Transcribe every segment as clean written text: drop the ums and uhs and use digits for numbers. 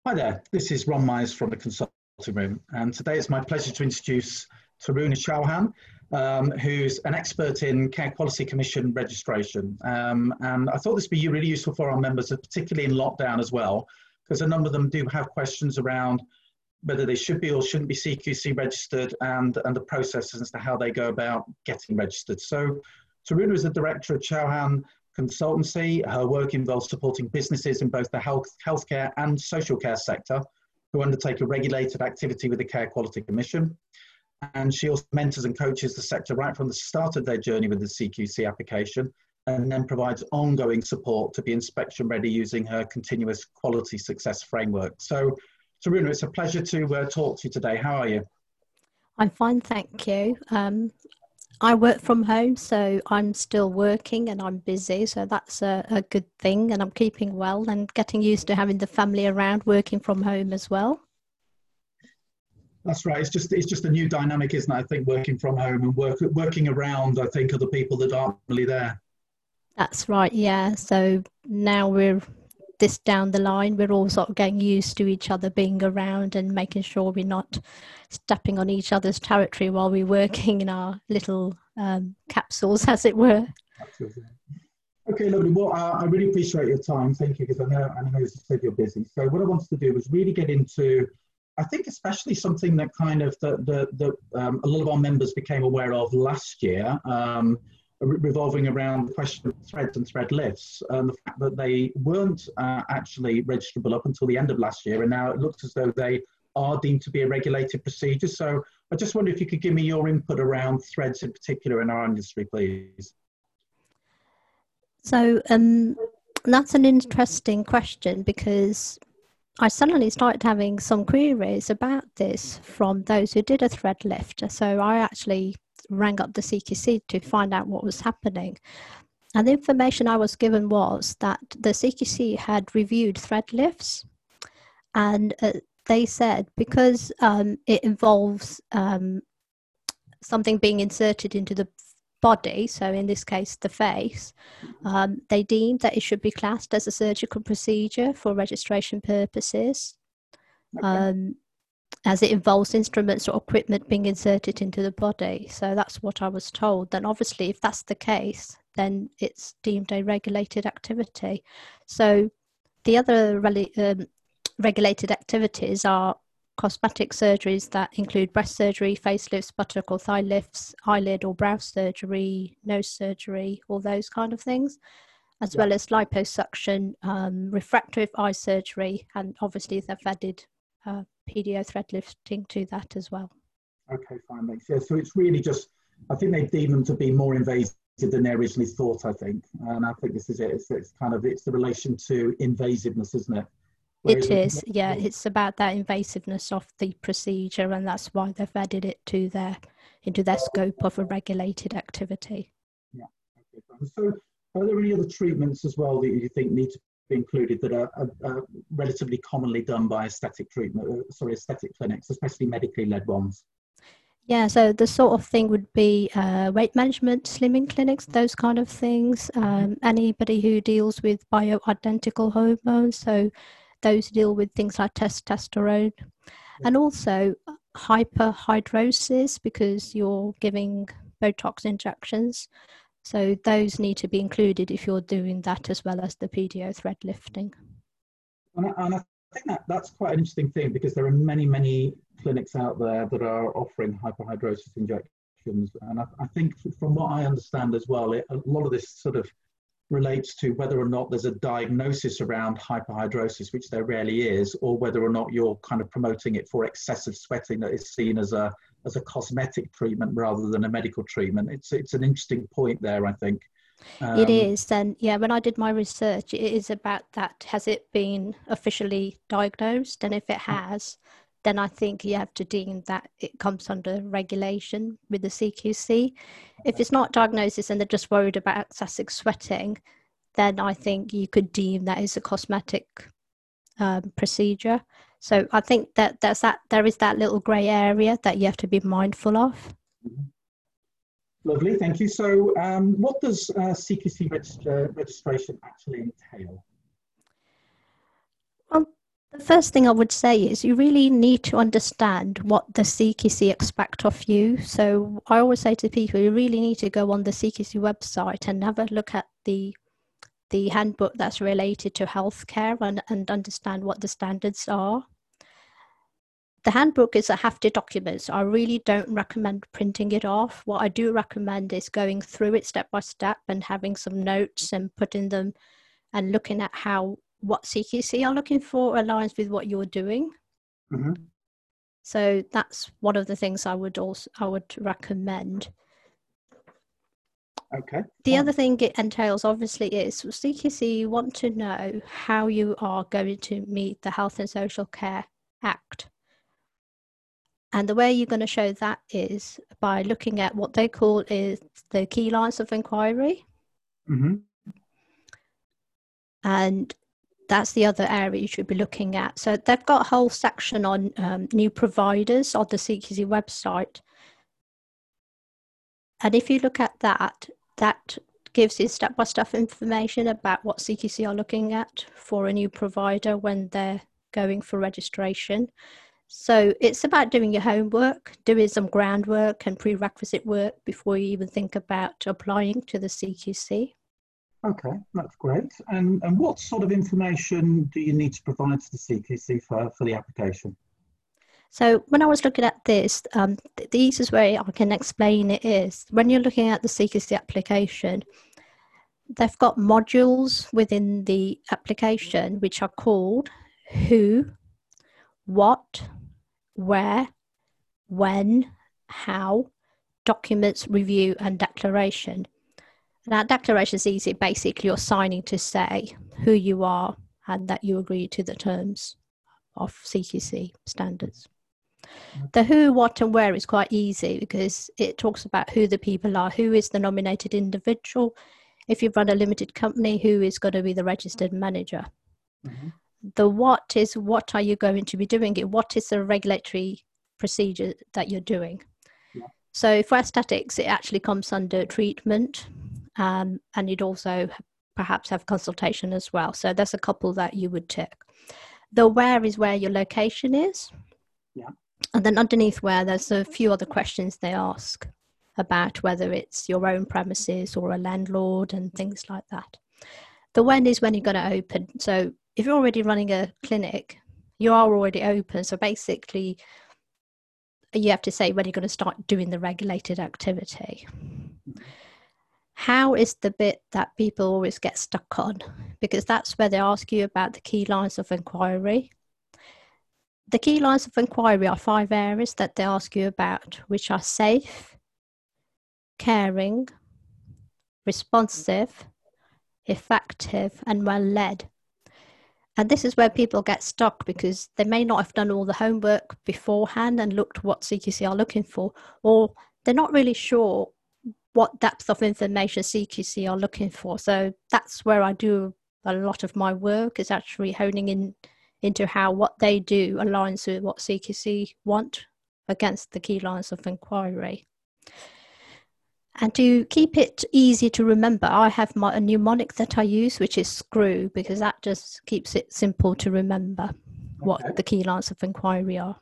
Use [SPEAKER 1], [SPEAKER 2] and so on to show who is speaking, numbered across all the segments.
[SPEAKER 1] Hi there, this is Ron Myers from the Consulting Room, and today it's my pleasure to introduce Taruna Chauhan, who's an expert in Care Quality Commission registration. And I thought this would be really useful for our members, particularly in lockdown as well, because a number of them do have questions around whether they should be or shouldn't be CQC registered and the processes as to how they go about getting registered. So Taruna is the director of Chauhan Consultancy. Her work involves supporting businesses in both the healthcare and social care sector who undertake a regulated activity with the Care Quality Commission. And she also mentors and coaches the sector right from the start of their journey with the CQC application, and then provides ongoing support to be inspection ready using her continuous quality success framework. So, Taruna, it's a pleasure to talk to you today. How are you?
[SPEAKER 2] I'm fine, thank you. I work from home, so I'm still working and I'm busy, so that's a good thing, and I'm keeping well and getting used to having the family around working from home as well.
[SPEAKER 1] That's right. It's just a new dynamic, isn't it? I think working from home and working around, I think, other people that aren't really there.
[SPEAKER 2] That's right, yeah. So now we're this down the line, we're all sort of getting used to each other being around and making sure we're not stepping on each other's territory while we're working in our little capsules, as it were.
[SPEAKER 1] Absolutely. Okay, lovely. Well, I really appreciate your time. Thank you, because I know, as you said, you're busy. So what I wanted to do was really get into, I think, especially something that kind of a lot of our members became aware of last year, revolving around the question of threads and thread lifts, and the fact that they weren't actually registrable up until the end of last year, and now it looks as though they are deemed to be a regulated procedure. So I just wonder if you could give me your input around threads in particular in our industry, please.
[SPEAKER 2] So that's an interesting question, because I suddenly started having some queries about this from those who did a thread lift. So I actually rang up the CQC to find out what was happening. And the information I was given was that the CQC had reviewed thread lifts, and they said because it involves something being inserted into the body, so in this case the face, they deemed that it should be classed as a surgical procedure for registration purposes. Okay. As it involves instruments or equipment being inserted into the body. So that's what I was told. Then obviously if that's the case, then it's deemed a regulated activity. So the other regulated activities are cosmetic surgeries that include breast surgery, facelifts, buttock or thigh lifts, eyelid or brow surgery, nose surgery, all those kind of things, as well as liposuction, refractive eye surgery, and obviously they've added PDO thread lifting to that as well.
[SPEAKER 1] Okay, fine, thanks. Yeah, so it's really just, I think they deem them to be more invasive than they originally thought, I think. And I think this is it. It's the relation to invasiveness, isn't it?
[SPEAKER 2] Whereas it is, yeah. It's about that invasiveness of the procedure, and that's why they've added it to into their scope of a regulated activity.
[SPEAKER 1] Yeah. Okay, fine. So are there any other treatments as well that you think need to be included that are relatively commonly done by aesthetic clinics, especially medically led ones?
[SPEAKER 2] Yeah, so the sort of thing would be weight management, slimming clinics, those kind of things. Anybody who deals with bioidentical hormones, so those deal with things like testosterone, and also hyperhidrosis, because you're giving Botox injections. So those need to be included if you're doing that, as well as the PDO thread lifting.
[SPEAKER 1] And I think that's quite an interesting thing, because there are many clinics out there that are offering hyperhidrosis injections. And I think from what I understand as well, a lot of this sort of relates to whether or not there's a diagnosis around hyperhidrosis, which there rarely is, or whether or not you're kind of promoting it for excessive sweating that is seen as a cosmetic treatment rather than a medical treatment. It's an interesting point there, I think.
[SPEAKER 2] It is. And yeah, when I did my research, it is about that. Has it been officially diagnosed? And if it has, then I think you have to deem that it comes under regulation with the CQC. If it's not diagnosis and they're just worried about excessive sweating, then I think you could deem that as a cosmetic procedure. So I think that there is that little grey area that you have to be mindful of.
[SPEAKER 1] Mm-hmm. Lovely, thank you. So what does CQC registration actually entail?
[SPEAKER 2] Well, The first thing I would say is you really need to understand what the CQC expect of you. So I always say to people, you really need to go on the CQC website and have a look at the handbook that's related to healthcare and understand what the standards are. The handbook is a hefty document, so I really don't recommend printing it off. What I do recommend is going through it step by step and having some notes and putting them and looking at how what CQC are looking for aligns with what you're doing.
[SPEAKER 1] Mm-hmm.
[SPEAKER 2] So that's one of the things I would recommend.
[SPEAKER 1] Okay.
[SPEAKER 2] The other thing it entails obviously is CQC want to know how you are going to meet the Health and Social Care Act. And the way you're going to show that is by looking at what they call is the key lines of inquiry.
[SPEAKER 1] Mm-hmm.
[SPEAKER 2] And that's the other area you should be looking at. So they've got a whole section on new providers on the CQC website. And if you look at that, that gives you step-by-step information about what CQC are looking at for a new provider when they're going for registration. So it's about doing your homework, doing some groundwork and prerequisite work before you even think about applying to the CQC.
[SPEAKER 1] Okay, that's great. And what sort of information do you need to provide to the CQC for the application?
[SPEAKER 2] So when I was looking at this, the easiest way I can explain it is when you're looking at the CQC application, they've got modules within the application which are called who, what, where, when, how, documents, review, and declaration. Now, declaration is easy. Basically, you're signing to say who you are and that you agree to the terms of CQC standards. The who, what, and where is quite easy because it talks about who the people are, who is the nominated individual. If you run a limited company, who is going to be the registered manager? Mm-hmm. The what is what are you going to be doing it? What is the regulatory procedure that you're doing? Yeah. So for aesthetics, it actually comes under treatment, and you'd also perhaps have consultation as well. So there's a couple that you would tick. The where is where your location is. Yeah. And then underneath where, there's a few other questions they ask about whether it's your own premises or a landlord and things like that. The when is when you're going to open. So if you're already running a clinic, you are already open. So basically, you have to say when you're going to start doing the regulated activity. How is the bit that people always get stuck on? Because that's where they ask you about the key lines of inquiry. The key lines of inquiry are 5 areas that they ask you about, which are safe, caring, responsive, effective, and well-led. And this is where people get stuck because they may not have done all the homework beforehand and looked what CQC are looking for, or they're not really sure what depth of information CQC are looking for. So that's where I do a lot of my work, is actually honing into how what they do aligns with what CQC want against the key lines of inquiry. And to keep it easy to remember, I have a mnemonic that I use, which is SCREW, because that just keeps it simple to remember what the key lines of inquiry are.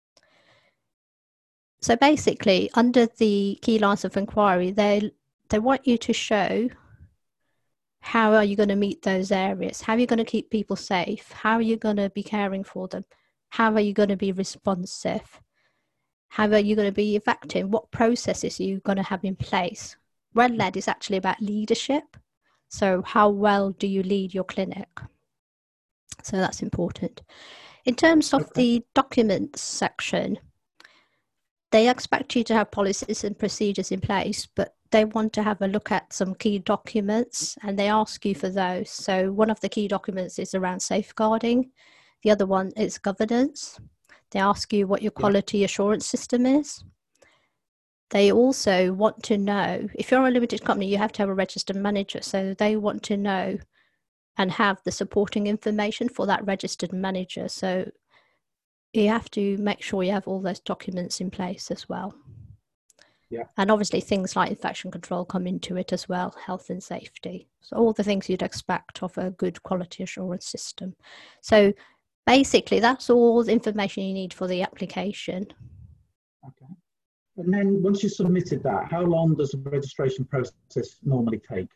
[SPEAKER 2] So basically, under the key lines of inquiry, they want you to show how are you going to meet those areas? How are you going to keep people safe? How are you going to be caring for them? How are you going to be responsive? How are you going to be effective? What processes are you going to have in place? Well-led is actually about leadership. So how well do you lead your clinic? So that's important. In terms of the documents section, they expect you to have policies and procedures in place, but they want to have a look at some key documents and they ask you for those. So one of the key documents is around safeguarding. The other one is governance. They ask you what your quality assurance system is. They also want to know, if you're a limited company, you have to have a registered manager. So they want to know and have the supporting information for that registered manager. So you have to make sure you have all those documents in place as well. Yeah. And obviously things like infection control come into it as well, health and safety. So all the things you'd expect of a good quality assurance system. So Basically, that's all the information you need for the application.
[SPEAKER 1] Okay. And then once you've submitted that, how long does the registration process normally take?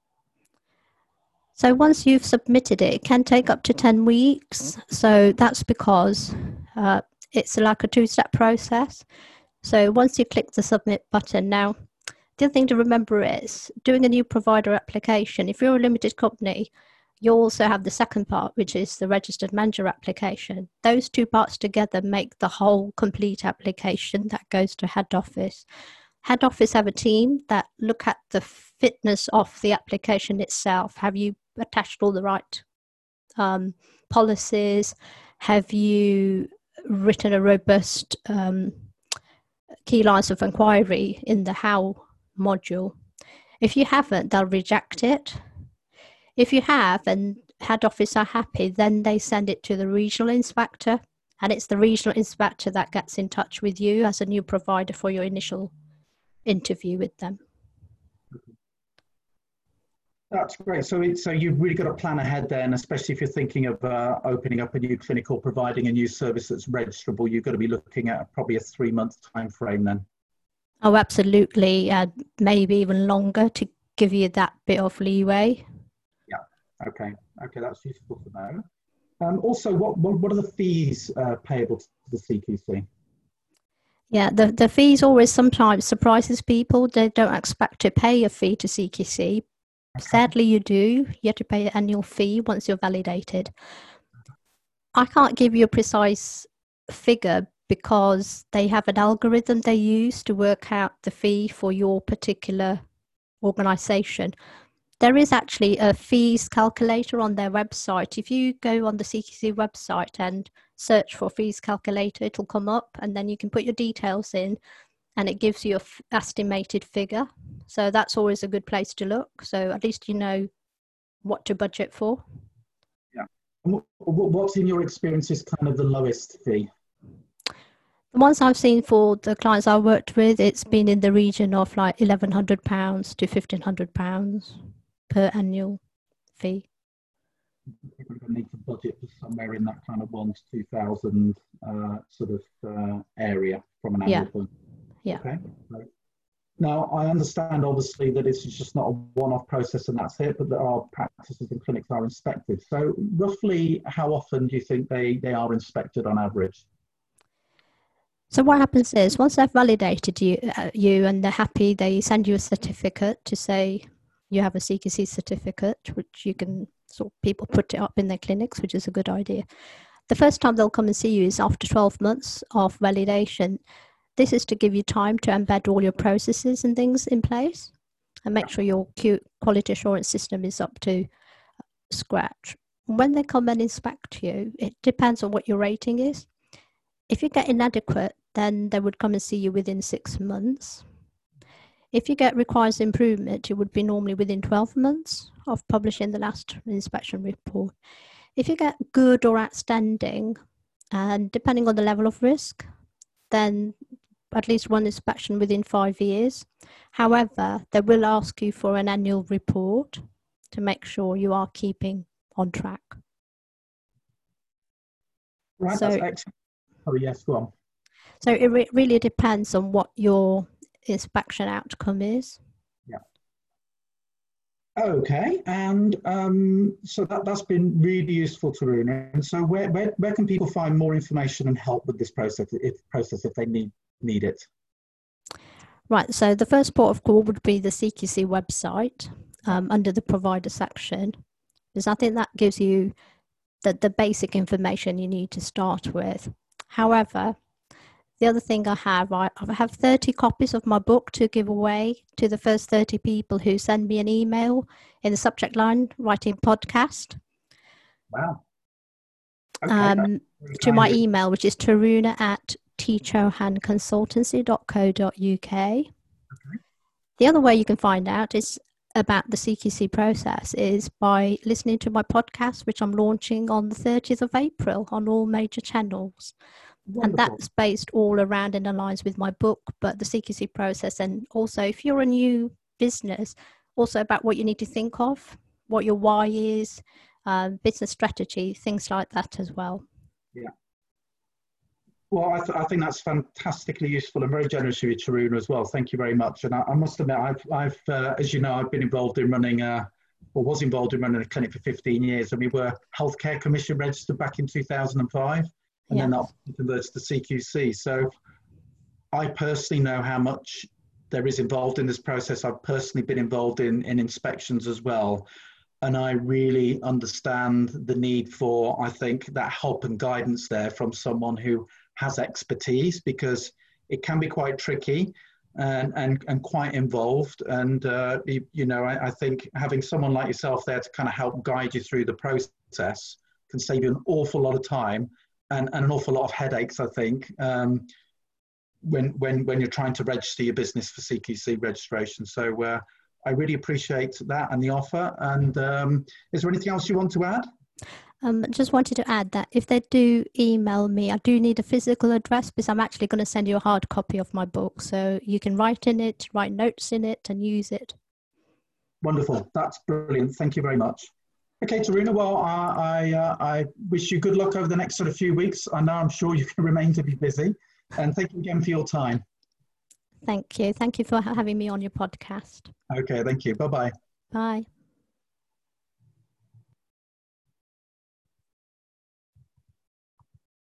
[SPEAKER 2] So once you've submitted it, it can take up to 10 weeks. So that's because it's like a two-step process. So once you click the submit button, now the other thing to remember is doing a new provider application. If you're a limited company, you also have the second part, which is the registered manager application. Those two parts together make the whole complete application that goes to head office. Head office have a team that look at the fitness of the application itself. Have you attached all the right policies? Have you written a robust key lines of inquiry in the how module? If you haven't, they'll reject it. If you have and head office are happy, then they send it to the regional inspector, and it's the regional inspector that gets in touch with you as a new provider for your initial interview with them.
[SPEAKER 1] That's great. So you've really got to plan ahead then, especially if you're thinking of opening up a new clinic or providing a new service that's registrable. You've got to be looking at probably a 3-month time frame then.
[SPEAKER 2] Oh, absolutely. Maybe even longer to give you that bit of leeway.
[SPEAKER 1] Yeah. Okay, that's useful to know. Also, what are the fees payable to the CQC?
[SPEAKER 2] Yeah, the fees always sometimes surprises people. They don't expect to pay a fee to CQC. Okay. Sadly, you do. You have to pay an annual fee once you're validated. I can't give you a precise figure because they have an algorithm they use to work out the fee for your particular organisation. There is actually a fees calculator on their website. If you go on the CQC website and search for fees calculator, it'll come up, and then you can put your details in and it gives you an estimated figure. So that's always a good place to look. So at least you know what to budget for.
[SPEAKER 1] Yeah. And what's in your experience is kind of the lowest fee?
[SPEAKER 2] The ones I've seen for the clients I've worked with, it's been in the region of like £1,100 to £1,500 per annual fee.
[SPEAKER 1] People are going to need to budget for somewhere in that kind of 1,000 to 2,000 sort of area from an annual point.
[SPEAKER 2] Yeah.
[SPEAKER 1] Okay. Right. Now, I understand obviously that it's just not a one-off process and that's it, but there are practices and clinics are inspected. So roughly how often do you think they are inspected on average?
[SPEAKER 2] So what happens is once they've validated you and they're happy, they send you a certificate to say you have a CQC certificate, which you can sort of people put it up in their clinics, which is a good idea. The first time they'll come and see you is after 12 months of validation. This is to give you time to embed all your processes and things in place and make sure your quality assurance system is up to scratch. When they come and inspect you, it depends on what your rating is. If you get inadequate, then they would come and see you within 6 months. If you get requires improvement, it would be normally within 12 months of publishing the last inspection report. If you get good or outstanding, and depending on the level of risk, then at least one inspection within 5 years. However, they will ask you for an annual report to make sure you are keeping on track.
[SPEAKER 1] Right, so, that's excellent. Oh, yes, go on.
[SPEAKER 2] So it really depends on what your inspection outcome is.
[SPEAKER 1] Yeah. Okay, and so that's been really useful, Taruna. And so where can people find more information and help with this process if they need it? Right,
[SPEAKER 2] so the first port of call would be the CQC website under the provider section, because I think that gives you the basic information you need to start with. However, the other thing I have 30 copies of my book to give away to the first 30 people who send me an email in the subject line writing podcast.
[SPEAKER 1] Wow. Okay.
[SPEAKER 2] To my email, which is taruna@tchohanconsultancy.co.uk. Okay. The other way you can find out is about the CQC process is by listening to my podcast, which I'm launching on the 30th of April on all major channels. Wonderful. And that's based all around and aligns with my book, but the CQC process. And also, if you're a new business, also about what you need to think of, what your why is, business strategy, things like that as well.
[SPEAKER 1] Yeah. Well, I think that's fantastically useful and very generous of you, Taruna, as well. Thank you very much. And I must admit, I've as you know, I've been involved in running or was involved in running a clinic for 15 years. And we were Healthcare Commission registered back in 2005, and then that converted to CQC. So I personally know how much there is involved in this process. I've personally been involved in inspections as well. And I really understand the need for, I think, that help and guidance there from someone who has expertise, because it can be quite tricky and quite involved. And, you know, I think having someone like yourself there to kind of help guide you through the process can save you an awful lot of time and an awful lot of headaches, I think, when you're trying to register your business for CQC registration. So I really appreciate that and the offer. And is there anything else you want to add?
[SPEAKER 2] Just wanted to add that if they do email me, I do need a physical address, because I'm actually going to send you a hard copy of my book, so you can write in it, write notes in it, and use it.
[SPEAKER 1] Wonderful. That's brilliant. Thank you very much. Okay, Taruna, well, I wish you good luck over the next sort of few weeks. I know I'm sure you can remain to be busy. And thank you again for your time.
[SPEAKER 2] Thank you. Thank you for having me on your podcast.
[SPEAKER 1] Okay, thank you. Bye-bye.
[SPEAKER 2] Bye.